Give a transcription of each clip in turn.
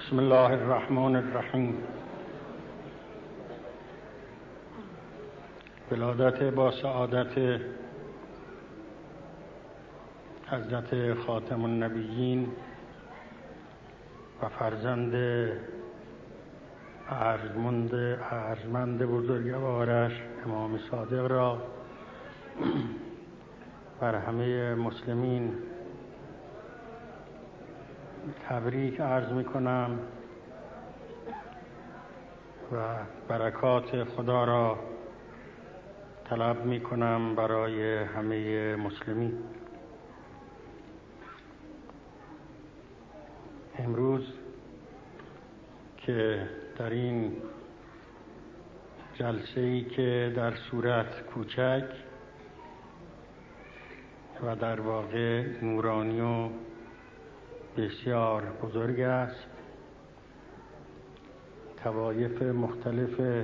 بسم الله الرحمن الرحیم. ولادت با سعادت حضرت خاتم النبیین و فرزند ارجمند بزرگوارش امام صادق را بر همه مسلمین تبریک عرض می کنم و برکات خدا را طلب می کنم برای همه مسلمین. امروز که در این جلسه‌ای که در صورت کوچک و در واقع نورانی و بسیار بزرگ است، طوایف مختلف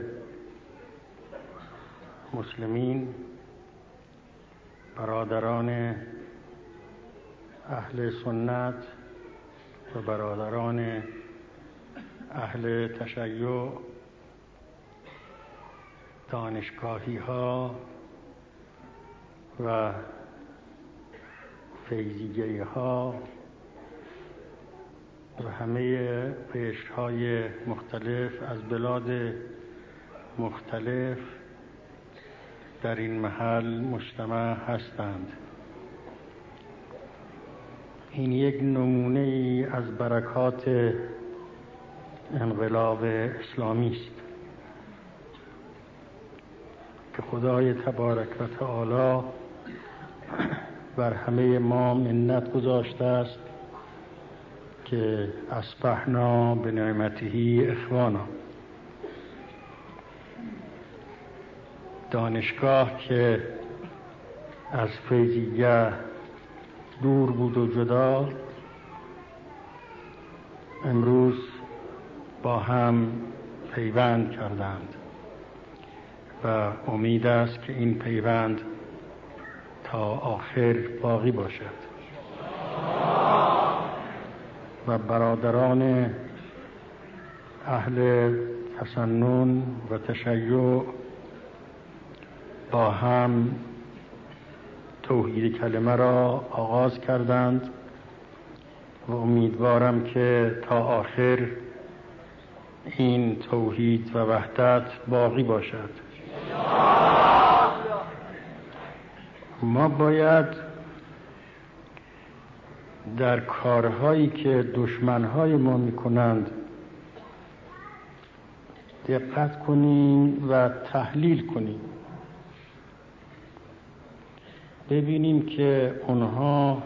مسلمین، برادران اهل سنت و برادران اهل تشیع، دانشگاهی ها و فیضیگی ها و همه قشرهای مختلف از بلاد مختلف در این محل مجتمع هستند. این یک نمونه ای از برکات انقلاب اسلامی است که خدای تبارک و تعالی بر همه ما منت گذاشته است که اصبحنا بنعمته اخوانا. دانشگاه که از فیضیه دور بود و جدا، امروز با هم پیوند کردند و امید است که این پیوند تا آخر باقی باشد و برادران اهل تسنن و تشیع با هم توحید کلمه را آغاز کردند و امیدوارم که تا آخر این توحید و وحدت باقی باشد. ما باید در کارهایی که دشمنهای ما میکنند دقت کنیم و تحلیل کنیم، ببینیم که اونها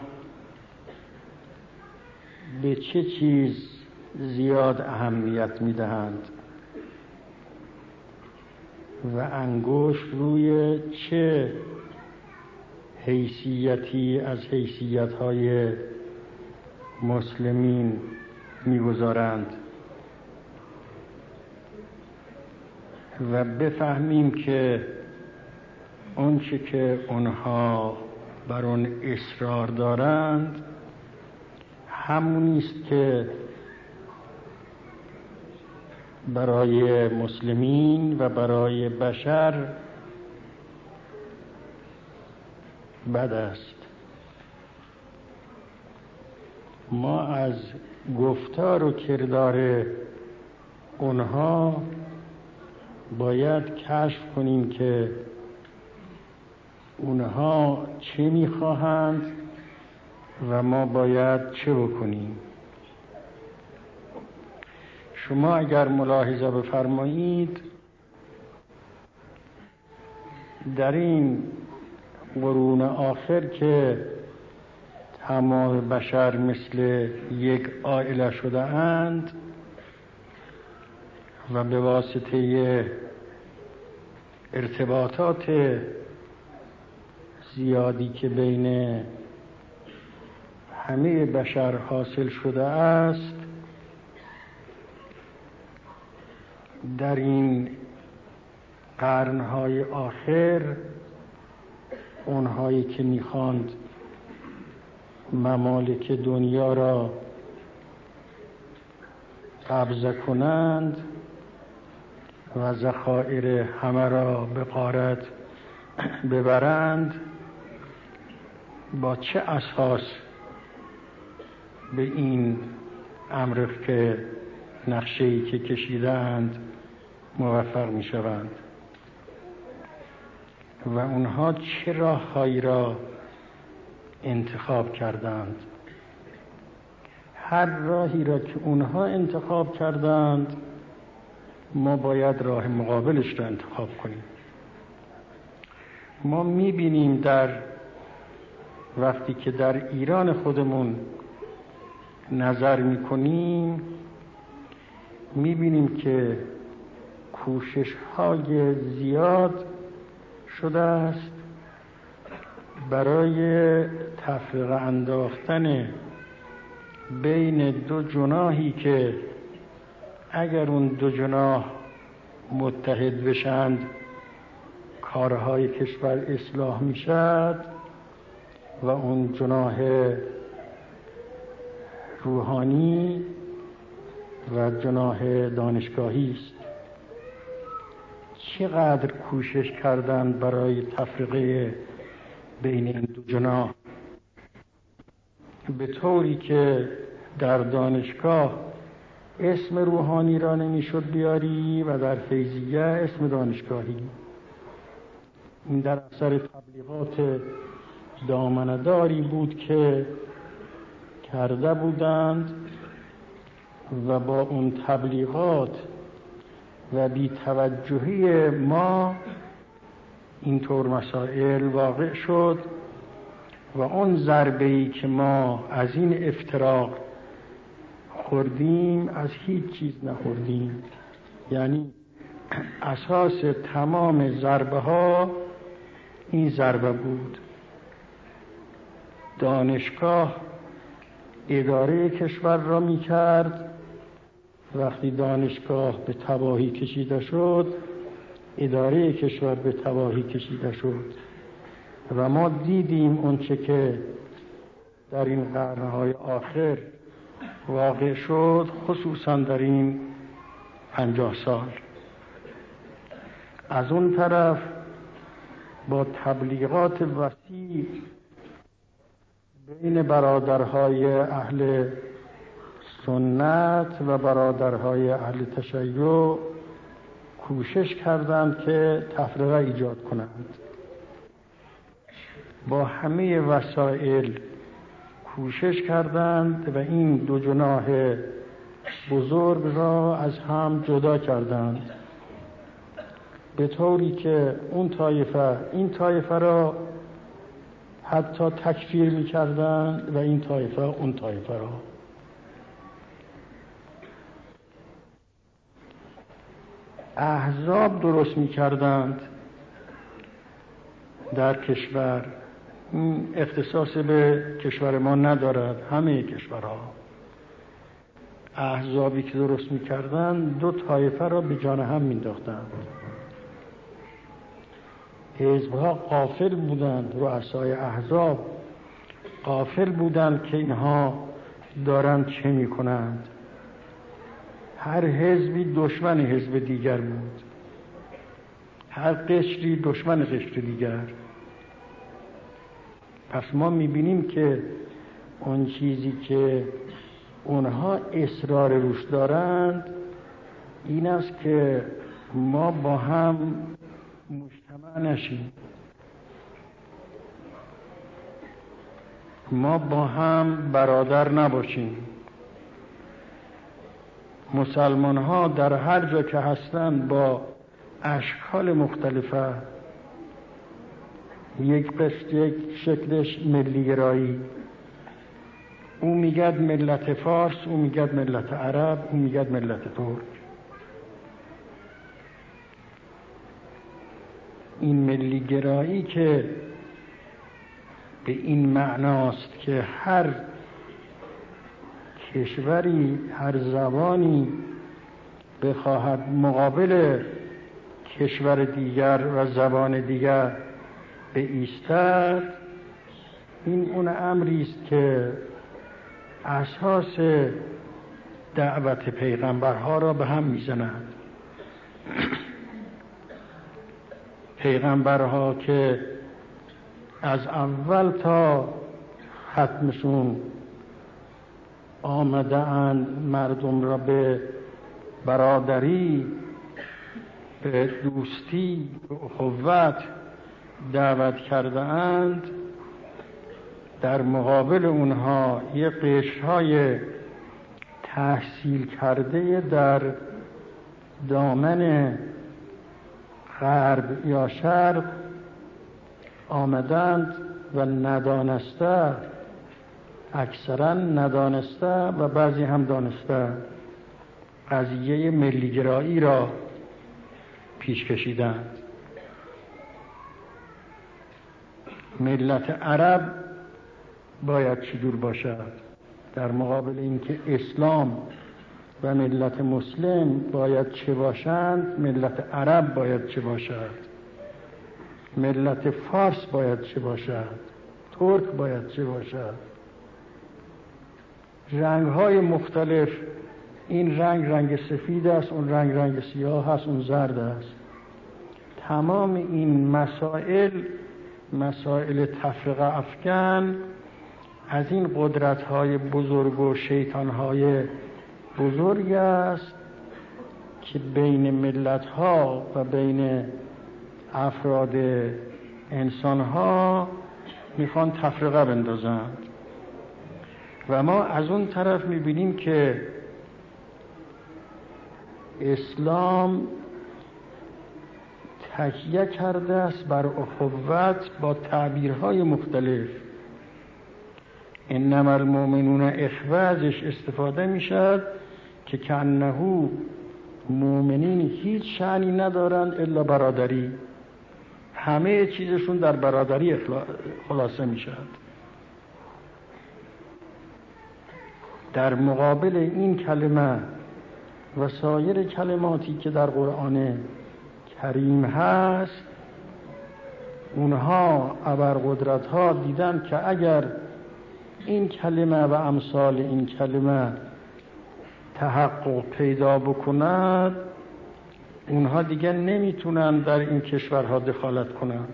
به چه چیز زیاد اهمیت میدهند و انگشت روی چه حیثیتی از حیثیت‌های مسلمین میگذارند و بفهمیم که اونچه که اونها بر اون اصرار دارند همونی است که برای مسلمین و برای بشر بد است. ما از گفتار و کردار اونها باید کشف کنیم که اونها چه میخواهند و ما باید چه بکنیم. شما اگر ملاحظه بفرمایید، در این قرون آخر که تمام بشر مثل یک عائله شده اند و به واسطه ارتباطات زیادی که بین همه بشر حاصل شده است، در این قرنهای آخر اونهایی که میخواند ممالک دنیا را قبضه کنند و ذخایر همه را به غارت ببرند، با چه اساس به این امر که نقشه‌ای که کشیدند موفق می شوند و اونها چه راههایی را انتخاب کردند؟ هر راهی را که اونها انتخاب کردند ما باید راه مقابلش را انتخاب کنیم. ما می‌بینیم در وقتی که در ایران خودمون نظر می‌کنیم، می‌بینیم که کوشش‌های زیاد شده است برای تفرقه انداختن بین دو جناحی که اگر اون دو جناح متحد بشند کارهای کشور اصلاح می شد و اون جناح روحانی و جناح دانشگاهی است. چقدر کوشش کردند برای تفرقه بین این دو جناح، به طوری که در دانشگاه اسم روحانی را نمیشد بیاری و در فیضیه اسم دانشگاهی. این در اثر تبلیغات دامنه‌داری بود که کرده بودند و با اون تبلیغات و بی‌توجهی ما اینطور مسائل واقع شد و اون ضربه‌ای که ما از این افتراق خوردیم از هیچ چیز نخوردیم. یعنی اساس تمام ضربه ها این ضربه بود. دانشگاه اداره کشور را می کرد. وقتی دانشگاه به تباهی کشیده شد اداره کشور به تباهی کشیده شد و ما دیدیم اونچه که در این قرنهای آخر واقع شد، خصوصا در این 50 سال. از اون طرف با تبلیغات وسیع بین برادرهای اهل سنت و برادرهای اهل تشیع کوشش کردند که تفرقه ایجاد کنند. با همه وسایل کوشش کردند و این دو جناح بزرگ را از هم جدا کردند، به طوری که اون طایفه این طایفه را حتی تکفیر می کردند و این طایفه اون طایفه را. احزاب درست می کردند در کشور. این اختصاص به کشور ما ندارد، همه کشورها. احزابی که درست می کردند دو طایفه را به جان هم می انداختند. حزبها غافل بودند، رؤسای احزاب غافل بودند که اینها دارند چه می کنند. هر حزبی دشمن حزب دیگر بود، هر قشری دشمن قشر دیگر. پس ما میبینیم که اون چیزی که اونها اصرار روش دارند این است که ما با هم مجتمع نشیم، ما با هم برادر نباشیم. مسلمان ها در هر جا که هستند با اشکال مختلفه، یک شکلش ملی گرایی، او میگد ملت فارس، او میگد ملت عرب، او میگد ملت ترک. این ملی گرایی که به این معناست که هر کشوری، هر زبانی بخواهد مقابل کشور دیگر و زبان دیگر بایستد، این اون امری است که اساس دعوت پیغمبرها را به هم میزنند. پیغمبرها که از اول تا ختمشون آمده اند مردم را به برادری، به دوستی، به اخوت دعوت کرده اند، در مقابل اونها یک قشرهای تحصیل کرده در دامن غرب یا شرق آمدند و ندانسته، اکثرا ندانسته و بعضی هم دانسته، قضیه ملیگرایی را پیش کشیدند. ملت عرب باید چجور باشد در مقابل اینکه اسلام و ملت مسلم باید چه باشند، ملت عرب باید چه باشد، ملت فارس باید چه باشد، ترک باید چه باشد. رنگ‌های مختلف، این رنگ سفید است، اون رنگ سیاه است، اون زرد است. تمام این مسائل تفرقه افکن از این قدرت‌های بزرگ و شیطان‌های بزرگ است که بین ملت‌ها و بین افراد انسان‌ها میخوان تفرقه بندازند. و ما از اون طرف میبینیم که اسلام تکیه کرده است بر اخوت با تعبیرهای مختلف. انما المؤمنون اخوه ازش استفاده میشد که کانه مؤمنین هیچ شأنی ندارند الا برادری، همه چیزشون در برادری خلاصه میشد. در مقابل این کلمه و سایر کلماتی که در قرآن کریم هست، اونها ابرقدرت‌ها دیدن که اگر این کلمه و امثال این کلمه تحقق پیدا بکند، اونها دیگه نمیتونن در این کشورها دخالت کنند.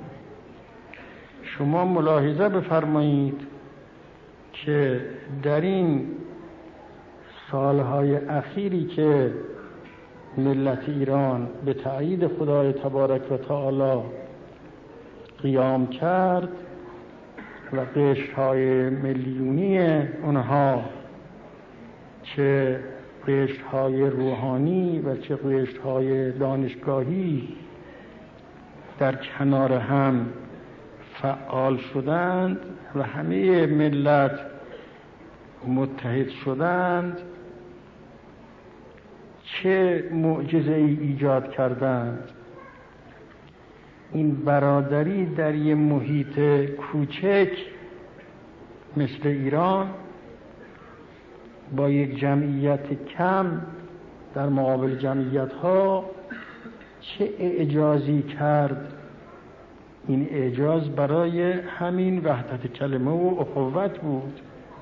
شما ملاحظه بفرمایید که در این سالهای اخیری که ملت ایران به تأیید خدای تبارک و تعالی قیام کرد و قشرهای میلیونی اونها، چه قشرهای روحانی و چه قشرهای دانشگاهی، در کنار هم فعال شدند و همه ملت متحد شدند، چه معجزه ای ایجاد کردند. این برادری در یک محیط کوچک مثل ایران با یک جمعیت کم در مقابل جمعیت ها چه اعجازی کرد. این اعجاز برای همین وحدت کلمه و اخوت بود.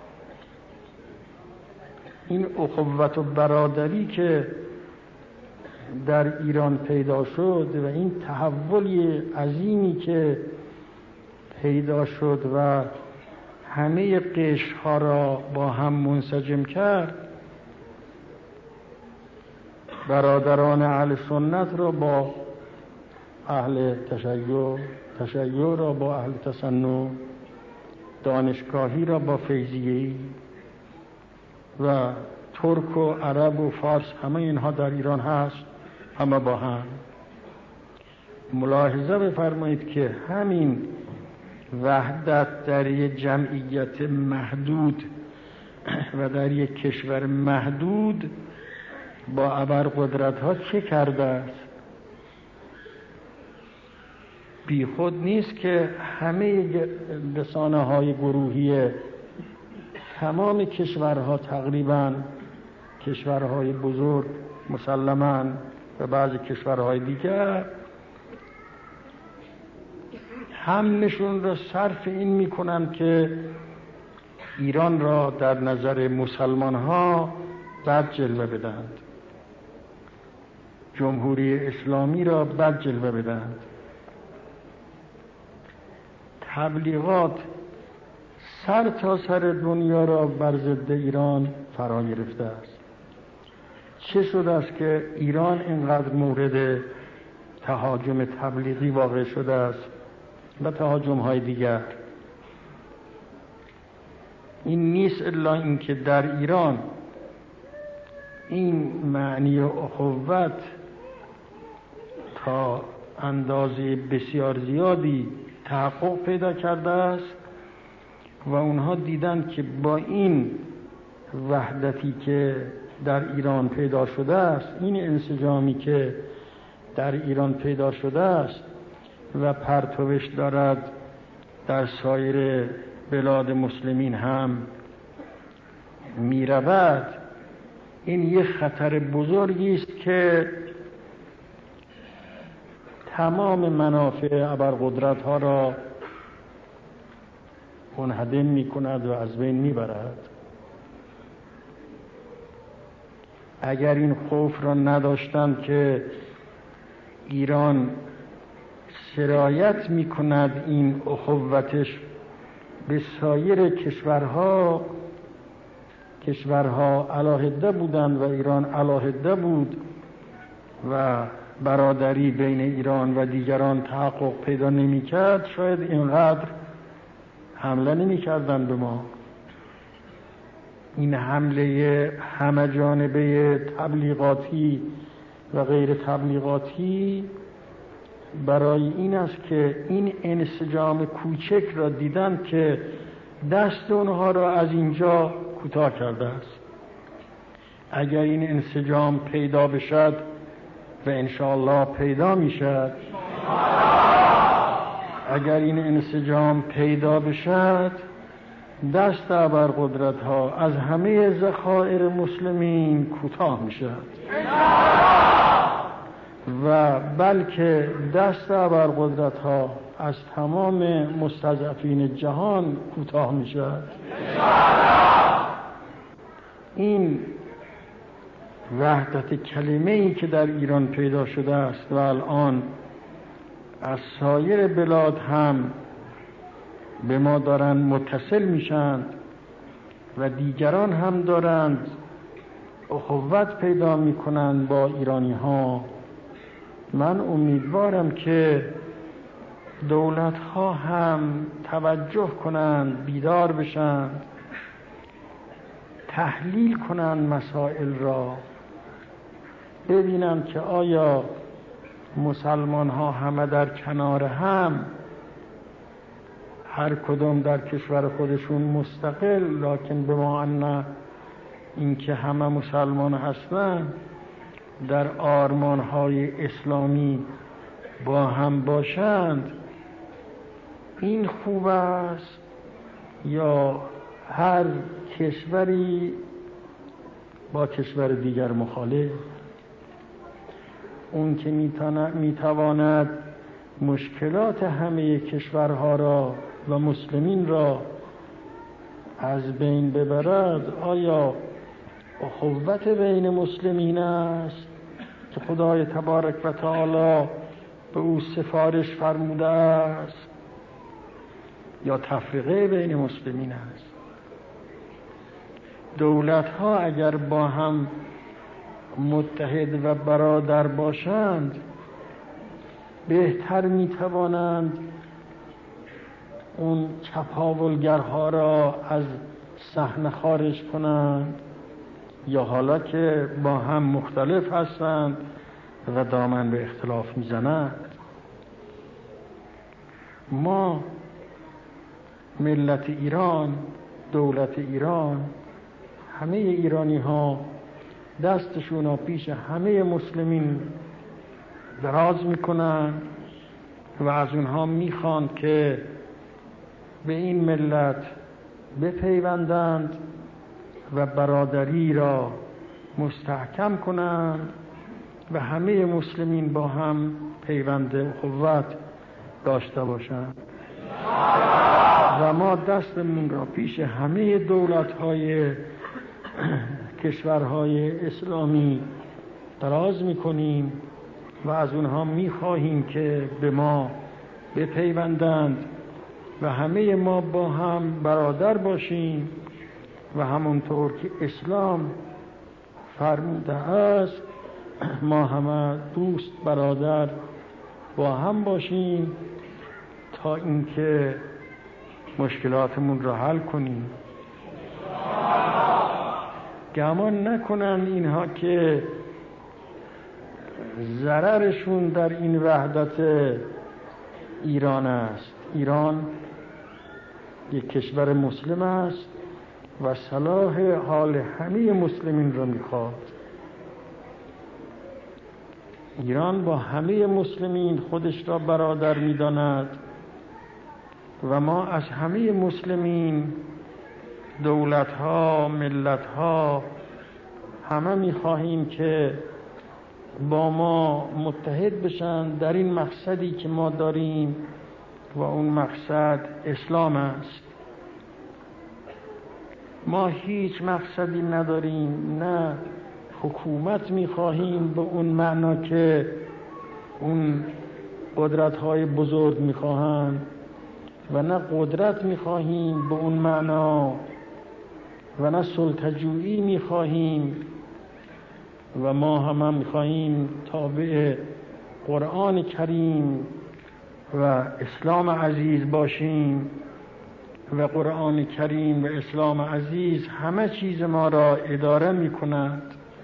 این اخوت و برادری که در ایران پیدا شد و این تحول عظیمی که پیدا شد و همه قشرها را با هم منسجم کرد، برادران اهل سنت را با اهل تشیع را با اهل تسنن، دانشگاهی را با فیضیه‌ای و ترک و عرب و فارس، همه اینها در ایران هست، همه با هم. ملاحظه بفرمایید که همین وحدت در یک جمعیت محدود و در یک کشور محدود با ابرقدرت‌ها چه کرده است. بی خود نیست که همه رسانه‌های گروهی تمام کشورها، تقریباً کشورهای بزرگ مسلماً و بعضی کشورهای دیگر، همشون را صرف این میکنن که ایران را در نظر مسلمان ها بد جلوه بدهند، جمهوری اسلامی را بد جلوه بدهند. تبلیغات سر تا سر دنیا را بر ضد ایران فرا گرفته است. چه شده است که ایران اینقدر مورد تهاجم تبلیغی واقع شده است و تهاجم‌های دیگر؟ این نیست الا اینکه در ایران این معنی اخوت تا اندازه بسیار زیادی تحقق پیدا کرده است و اونها دیدن که با این وحدتی که در ایران پیدا شده است، این انسجامی که در ایران پیدا شده است و پرتوش دارد در سایر بلاد مسلمین هم می رود، این یک خطر بزرگی است که تمام منافع ابرقدرت ها را منهدم می کند و از بین می برد. اگر این خوف را نداشتند که ایران سرایت می کند این اخوتش به سایر کشورها علاهده بودند و ایران علاهده بود و برادری بین ایران و دیگران تحقق پیدا نمی کرد، شاید اینقدر حمله نمی کردن به ما. این حمله همه جانبه تبلیغاتی و غیر تبلیغاتی برای این است که این انسجام کوچک را دیدن که دست اونها را از اینجا کوتاه کرده است. اگر این انسجام پیدا بشد و انشاءالله پیدا می شد، اگر این انسجام پیدا بشد، دست ابرقدرت ها از همه ذخایر مسلمین کوتاه می شد و بلکه دست ابرقدرت ها از تمام مستضعفین جهان کوتاه می شد. این وحدت کلمه‌ای که در ایران پیدا شده است و الان از سایر بلاد هم به ما دارند متصل میشند و دیگران هم دارند اخوت پیدا میکنند با ایرانی ها. من امیدوارم که دولت ها هم توجه کنند، بیدار بشند، تحلیل کنند مسائل را، ببینند که آیا مسلمان ها همه در کنار هم، هر کدام در کشور خودشون مستقل، لکن به معنی اینکه همه مسلمان هستند، در آرمان های اسلامی با هم باشند، این خوب است یا هر کشوری با کشور دیگر مخالف؟ اون که میتواند مشکلات همه کشورها را و مسلمین را از بین ببرد، آیا اخوت بین مسلمین است که خدای تبارک و تعالی به او سفارش فرموده است، یا تفرقه بین مسلمین است؟ دولت ها اگر با هم متحد و برادر باشند، بهتر میتوانند اون چپاولگرها را از صحنه خارج کنند، یا حالا که با هم مختلف هستند و دامن به اختلاف میزنند. ما ملت ایران، دولت ایران، همه ایرانی ها دستشون را پیش همه مسلمین دراز میکنن و از اونها میخوان که به این ملت بپیوندند و برادری را مستحکم کنند و همه مسلمین با هم پیوند اخوت داشته باشند. و ما دستمون را پیش همه دولت‌های کشورهای اسلامی دراز میکنیم و از اونها میخواهیم که به ما بپیوندند و همه ما با هم برادر باشیم و همونطور که اسلام فرموده است ما همه دوست برادر با هم باشیم تا اینکه مشکلاتمون را حل کنیم. گمان نکنند اینها که ضررشون در این وحدت ایران است. ایران یک کشور مسلم است و صلاح حال همه مسلمین را میخواد. ایران با همه مسلمین خودش را برادر میداند و ما از همه مسلمین، دولت‌ها، ملت‌ها، همه می‌خواهیم که با ما متحد بشن در این مقصدی که ما داریم و اون مقصد اسلام است. ما هیچ مقصدی نداریم، نه حکومت می‌خواهیم به اون معنا که اون قدرت‌های بزرگ می‌خواهند و نه قدرت می‌خواهیم به اون معنا و نه سلطه‌جویی می‌خواهیم و ما هم می‌خواهیم تابع قرآن کریم و اسلام عزیز باشیم و قرآن کریم و اسلام عزیز همه چیز ما را اداره می‌کند.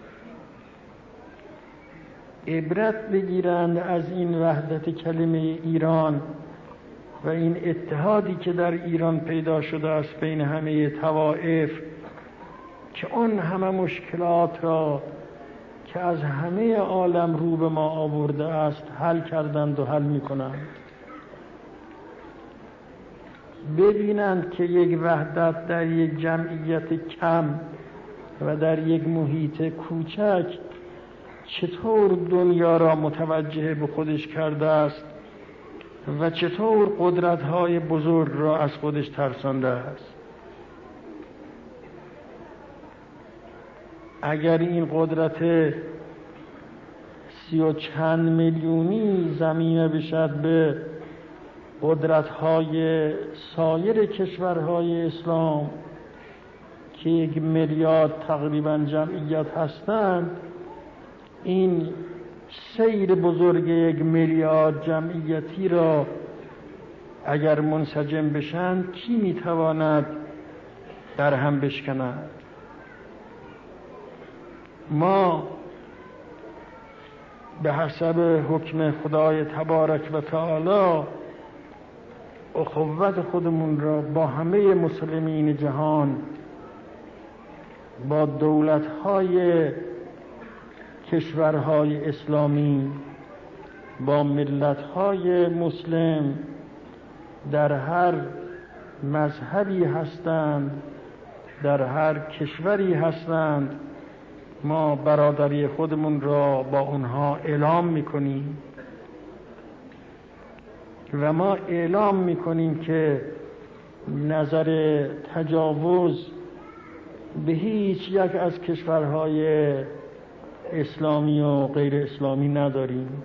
عبرت بگیرند از این وحدت کلمه ایران و این اتحادی که در ایران پیدا شده است بین همه طوائف، که اون همه مشکلات را که از همه عالم رو به ما آورده است حل کردند و حل می‌کنند. ببینند که یک وحدت در یک جمعیت کم و در یک محیط کوچک چطور دنیا را متوجه به خودش کرده است و چطور قدرت‌های بزرگ را از خودش ترسانده است. اگر این قدرت 30 و چند میلیونی زمینه بشد به قدرت‌های سایر کشورهای اسلام که 1 میلیارد تقریباً جمعیت هستند، این سیر بزرگ 1 میلیارد جمعیتی را اگر منسجم بشن کی میتواند در هم بشکند؟ ما به حسب حکم خدای تبارک و تعالی اخوت خودمون را با همه مسلمین جهان، با دولت‌های کشورهای اسلامی، با ملت‌های مسلم در هر مذهبی هستند، در هر کشوری هستند، ما برادری خودمون را با اونها اعلام میکنیم و ما اعلام میکنیم که نظر تجاوز به هیچ یک از کشورهای اسلامی و غیر اسلامی نداریم.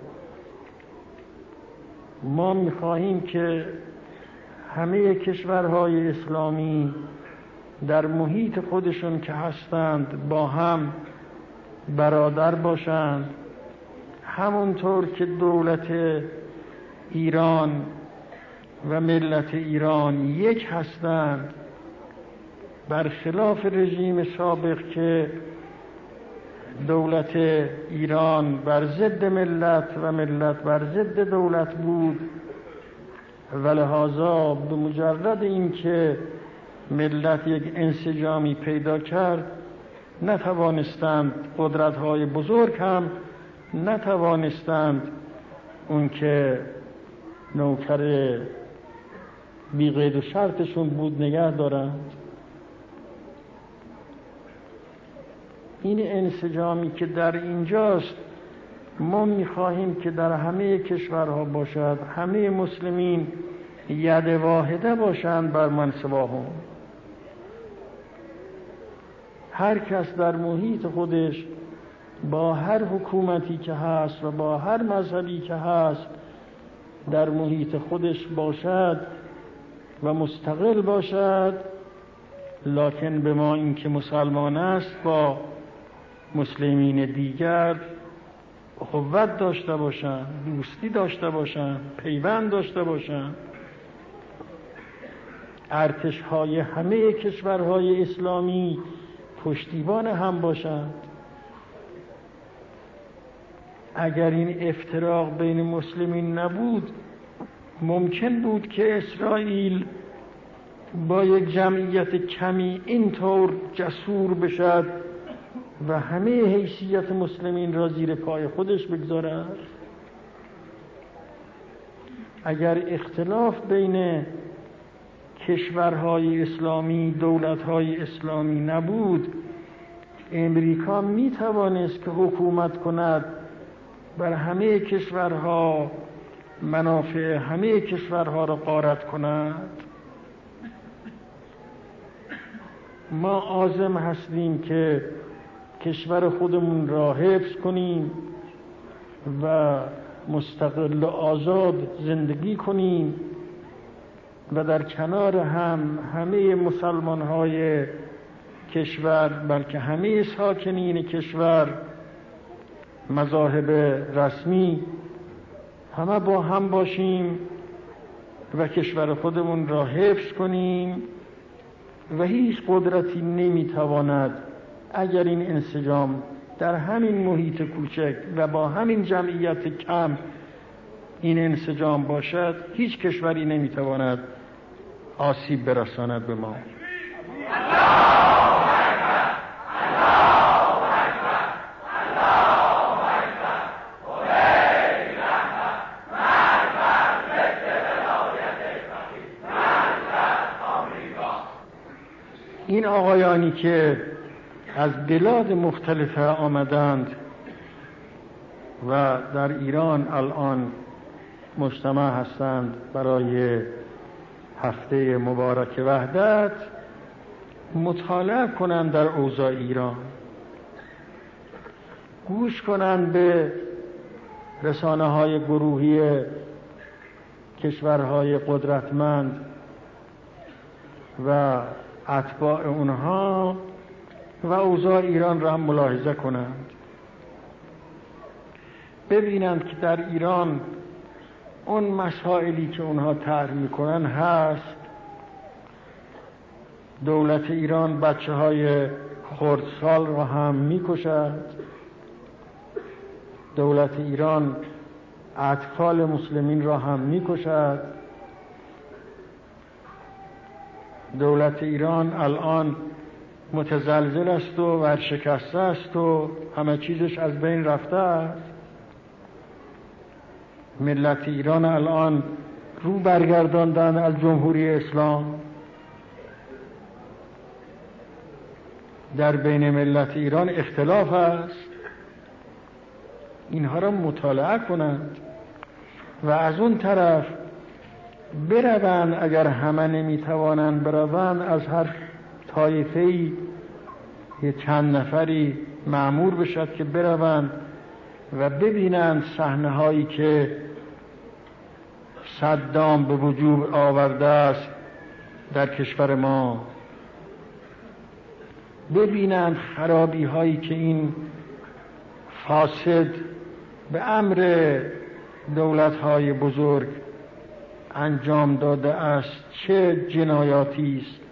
ما میخواهیم که همه کشورهای اسلامی در محیط خودشون که هستند با هم برادر باشند، همونطور که دولت ایران و ملت ایران یک هستند، برخلاف رژیم سابق که دولت ایران بر ضد ملت و ملت بر ضد دولت بود و لذا به مجرد اینکه ملت یک انسجامی پیدا کرد نتوانستند، قدرت‌های بزرگ هم نتوانستند اون که نوکر بی قید و شرطشون بود نگه دارند. این انسجامی که در اینجاست ما می‌خواهیم که در همه کشورها باشد، همه مسلمین ید واحده باشند بر من سواهم. هر کس در محیط خودش با هر حکومتی که هست و با هر مذهبی که هست در محیط خودش باشد و مستقل باشد، لکن به ما این که مسلمان است با مسلمین دیگر اخوت داشته باشند، دوستی داشته باشند، پیوند داشته باشند. ارتش‌های همه کشورهای اسلامی پشتیبان هم باشند. اگر این افتراق بین مسلمین نبود، ممکن بود که اسرائیل با یک جمعیت کمی اینطور جسور بشد و همه حیثیت مسلمین را زیر پای خودش بگذارد. اگر اختلاف بین کشورهای اسلامی، دولتهای اسلامی نبود، امریکا می توانست که حکومت کند، بر همه کشورها منافع همه کشورها را غارت کند. ما عازم هستیم که کشور خودمون را حفظ کنیم و مستقل و آزاد زندگی کنیم و در کنار هم همه مسلمان‌های کشور، بلکه همه ساکنین کشور، مذاهب رسمی، همه با هم باشیم و کشور خودمون را حفظ کنیم و هیچ قدرتی نمیتواند اگر این انسجام در همین محیط کوچک و با همین جمعیت کم این انسجام باشد، هیچ کشوری نمیتواند آسیب برساند به ما. این آقایانی که از بلاد مختلفه آمدند و در ایران الان مجتمع هستند برای هفته مبارک وحدت، مطالعه کنند در اوضاع ایران، گوش کنند به رسانه‌های گروهی کشورهای قدرتمند و اتباع اونها و اوضاع ایران را هم ملاحظه کنند، ببینند که در ایران اون مسائلی که اونها طرح میکنن هست. دولت ایران بچه های خردسال را هم میکشد، دولت ایران اطفال مسلمین را هم میکشد، دولت ایران الان متزلزل است و ورشکسته است و همه چیزش از بین رفته است. ملت ایران الان رو برگرداندن از جمهوری اسلام. در بین ملت ایران اختلاف است. اینها را مطالعه کنند و از اون طرف بروند، اگر همه نمیتوانند بروند، از هر طایفه‌ای یه چند نفری مأمور بشد که بروند و ببینند صحنه‌هایی که صدام به وجود آورده است در کشور ما، ببینند خرابی‌هایی که این فاسد به امر دولت‌های بزرگ انجام داده است، چه جنایاتی است.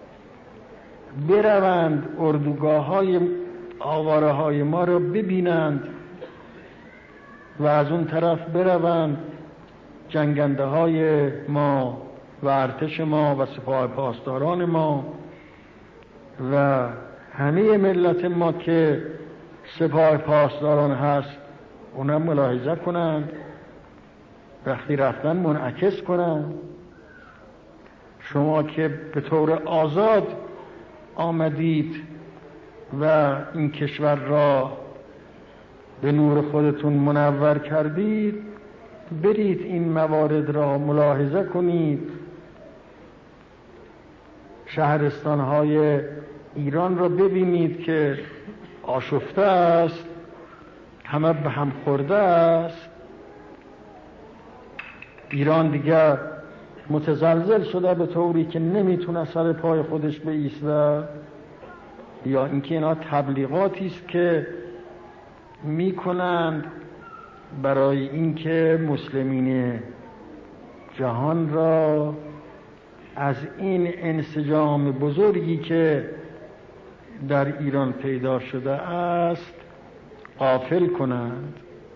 بروند اردوگاه‌های آواره‌های ما را ببینند و از اون طرف بروند جنگنده‌های ما و ارتش ما و سپاه پاسداران ما و همه ملت ما که سپاه پاسداران هست اونا ملاحظه کنند، وقتی رفتن منعکس کنند. شما که به طور آزاد آمدید و این کشور را به نور خودتون منور کردید، برید این موارد را ملاحظه کنید. شهرستان‌های ایران را ببینید که آشفته است، همه به هم خورده است. ایران دیگر متزلزل شده به طوری که نمیتونه سر پای خودش بایسته، یا اینکه اینا تبلیغاتی است که میکنند برای اینکه مسلمین جهان را از این انسجام بزرگی که در ایران پیدا شده است غافل کنند.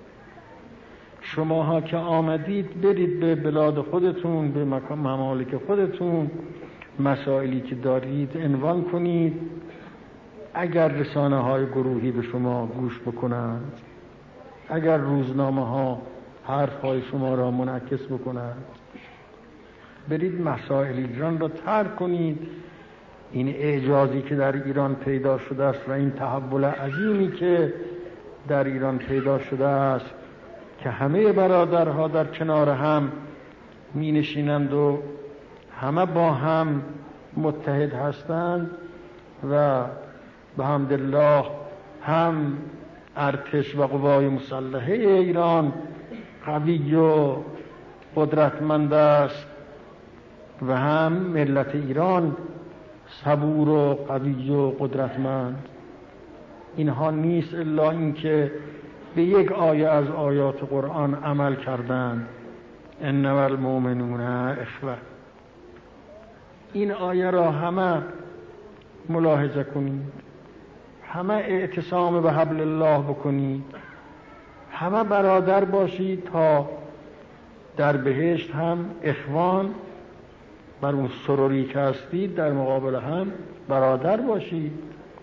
شماها که آمدید برید به بلاد خودتون، به ممالک خودتون، مسائلی که دارید عنوان کنید. اگر رسانه های گروهی به شما گوش بکنند، اگر روزنامه ها حرف های شما را منعکس بکنند، برید مسائل ایران را ترک کنید. این اعجازی که در ایران پیدا شده است و این تحول عظیمی که در ایران پیدا شده است که همه برادرها در کنار هم می نشینند و همه با هم متحد هستند و به حمدالله هم ارتش و قوای مسلحه ایران قوی و قدرتمند است و هم ملت ایران صبور و قوی و قدرتمند. اینها نیست الا اینکه به یک آیه از آیات قرآن عمل کردند، انما المؤمنون اخوه. این آیه را همه ملاحظه کنید، همه اعتصام به حبل الله بکنید، همه برادر باشید تا در بهشت هم اخوان بر اون سروری که هستید در مقابل هم برادر باشید.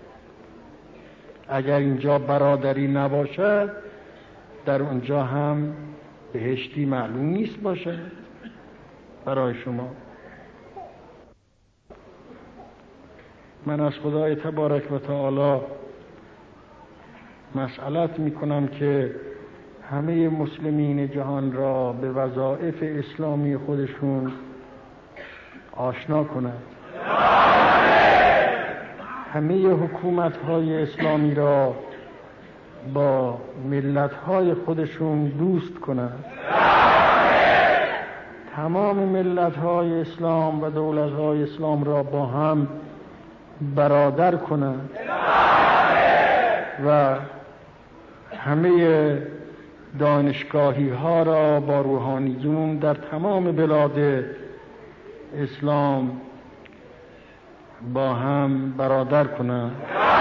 اگر اینجا برادری نباشد در اونجا هم بهشتی معلوم نیست باشه برای شما. من از خدای تبارک و تعالی مسئلت میکنم که همه مسلمین جهان را به وظایف اسلامی خودشون آشنا کند. همه حکومت‌های اسلامی را با ملت‌های خودشون دوست کند. تمام ملت‌های اسلام و دولت‌های اسلام را با هم برادر کند و همه دانشگاهی‌ها را با روحانیون در تمام بلاد اسلام با هم برادر کنند.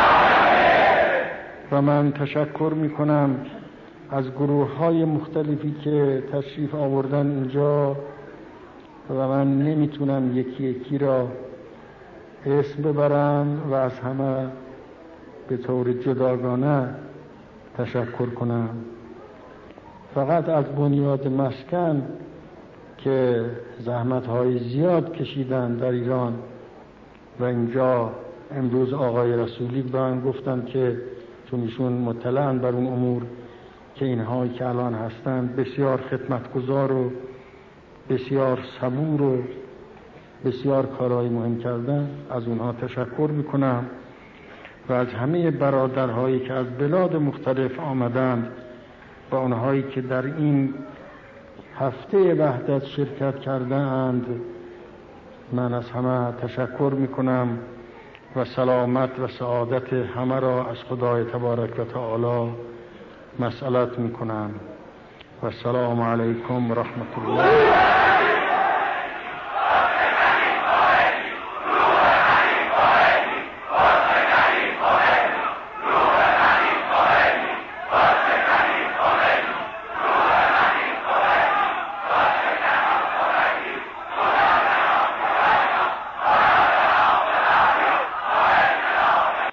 و من تشکر میکنم از گروه‌های مختلفی که تشریف آوردن اینجا و من نمیتونم یکی یکی را اسم ببرم و از همه به طور جداگانه تشکر کنم. فقط از بنیاد مسکن که زحمت‌های زیاد کشیدن در ایران و اینجا امروز آقای رسولی به من گفتن که چون ایشون مطلعن بر اون امور که اینهایی که الان هستن بسیار خدمتگزار و بسیار صبور و بسیار کارهای مهم کردن، از اونها تشکر میکنم و از همه برادرهایی که از بلاد مختلف آمدند و اونهایی که در این هفته وحدت شرکت کردند من از همه تشکر میکنم و سلامت و سعادت همه را از خدای تبارک و تعالی مسئلت میکنم و السلام علیکم و رحمت الله.